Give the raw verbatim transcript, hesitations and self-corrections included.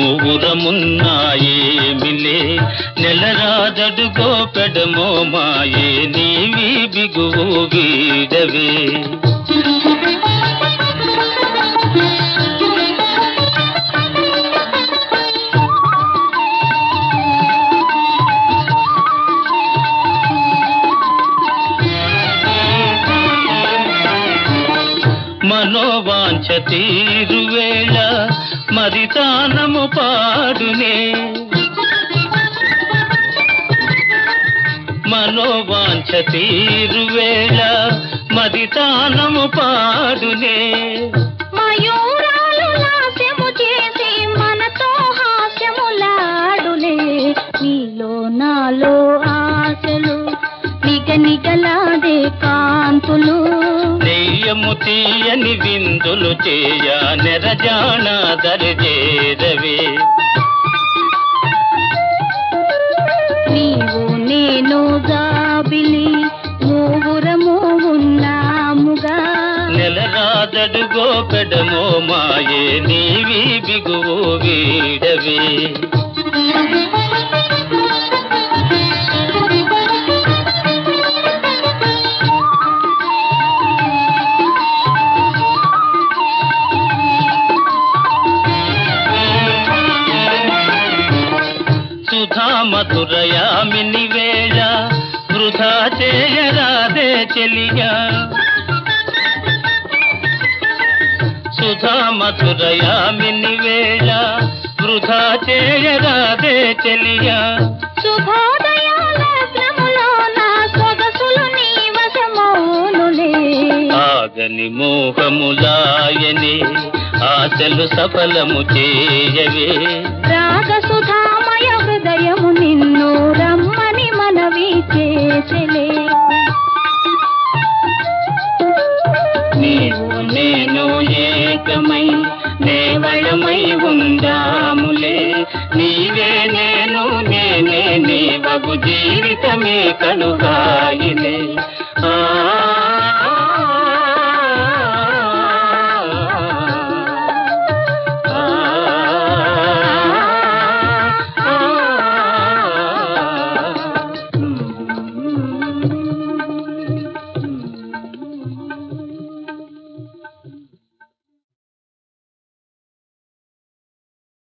మూగురమున్నాయేమిలే నెలరాదడుగో పెడమో మాయే నీవి బిగువు వీడవే. మనోవాంఛ తీరువేళ మరితానము పాడునే, మనోవాంఛ తీరువేళ మరితానము పాడునే. మయూరాలు లాస్యము చేసి మనతో హాస్యములాడునే, నీలో నాలో ఆశలు నిగ నిగలాడే కాంతులు. నెయ్యము తీయని విందులు చేయ నెరజాణ దరిజేరవే. నీవు నేను జాబిలి మూగురము ఉన్నాముగా, నెలరాదడుగో పెడమో మాయే నీవి బిగువు వీడవే. సుధా మధురయామిని వేళ వృధా చేయరాదే చెలియా, సుధా మధురయామిని వేళ వృధా చేయరాదే చెలియా. శుభోదయాలగ్నములో నా సొగసులు నీ వశమౌనులే, ఆగని మోహములాయని ఆశలు సఫలము చేయవే. రాగ సుధామయ హృదయము నిన్ను రమ్మని మనవి చేసెలే. నీవు నేను ఏకమై నేవళమై ఉందాములే, నీవే నేను నేనే నీవగు జీవితమే కనుగాయిలే.